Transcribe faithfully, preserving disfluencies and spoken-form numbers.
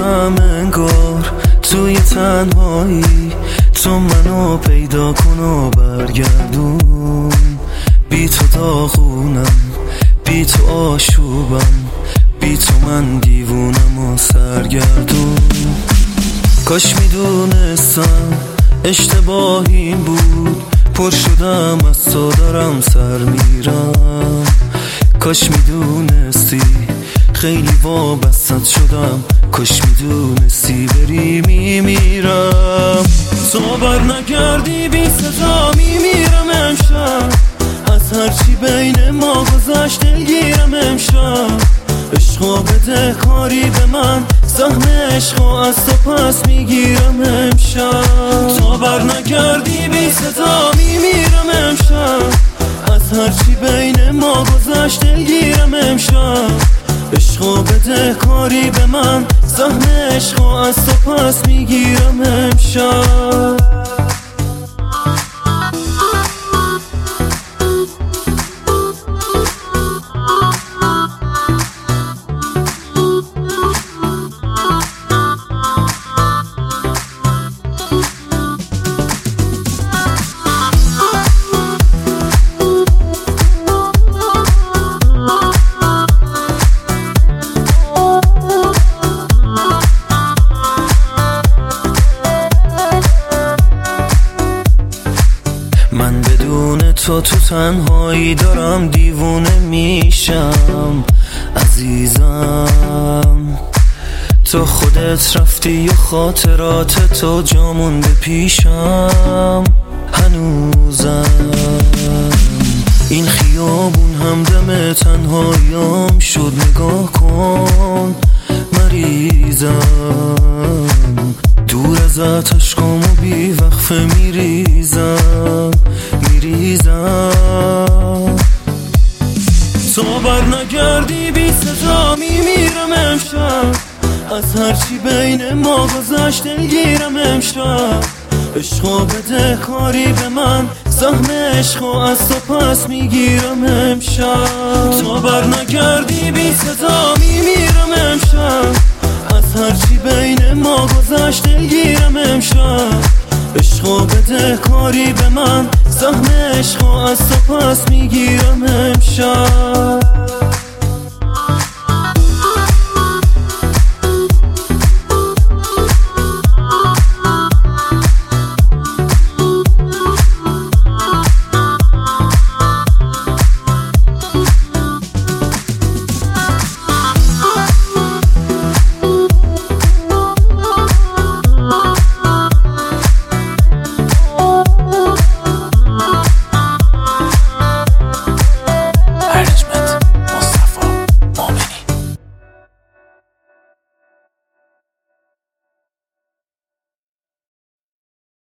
شدم انگار توی تنهایی، تو منو پیدا کن و برگردون. بی تو داغونم، بی تو آشوبم، بی تو من دیوونم و سرگردون. کاش میدونستم اشتباهیم بود، پر شدم از تو دارم سر میرم. کاش میدونستی خیلی وابستت شدم، کاش میدونستی بری میمیرم. تو بر نگردی بی صدا میمیرم امشب، از هرچی بین ما گذشت دلگیرم امشب. عشقا بده کاری به من، سهم عشقا از تو پس میگیرم امشب. تو بر نگردی بی صدا میمیرم امشب، از هرچی بین ما گذشت دلگیرم امشب. عشقا بده کاری به من، سهم عشقا از تو پس میگیرم امشب. من بدون تو تو تنهایی دارم دیوونه میشم عزیزم. تو خودت رفتی و خاطرات تو جا مونده پیشم هنوزم. این خیابون همدم تنهاییام شد، نگاه کن مریضم. دور ازت عشقامو بی وقفه میریزم میریزم. تو بر نگردی بی صدا میمیرم امشب، از هرچی بین ما گذشت دلگیرم امشب. عشقا بده کاری به من، سهم عشقا از تو پس میگیرم امشب. تو بر نگردی بی صدا میمیرم امشب، از هرچی بین ما گذشت دلگیرم امشب. عشقا بده کاری به من، سهم عشقا از تو پس میگیرم امشب.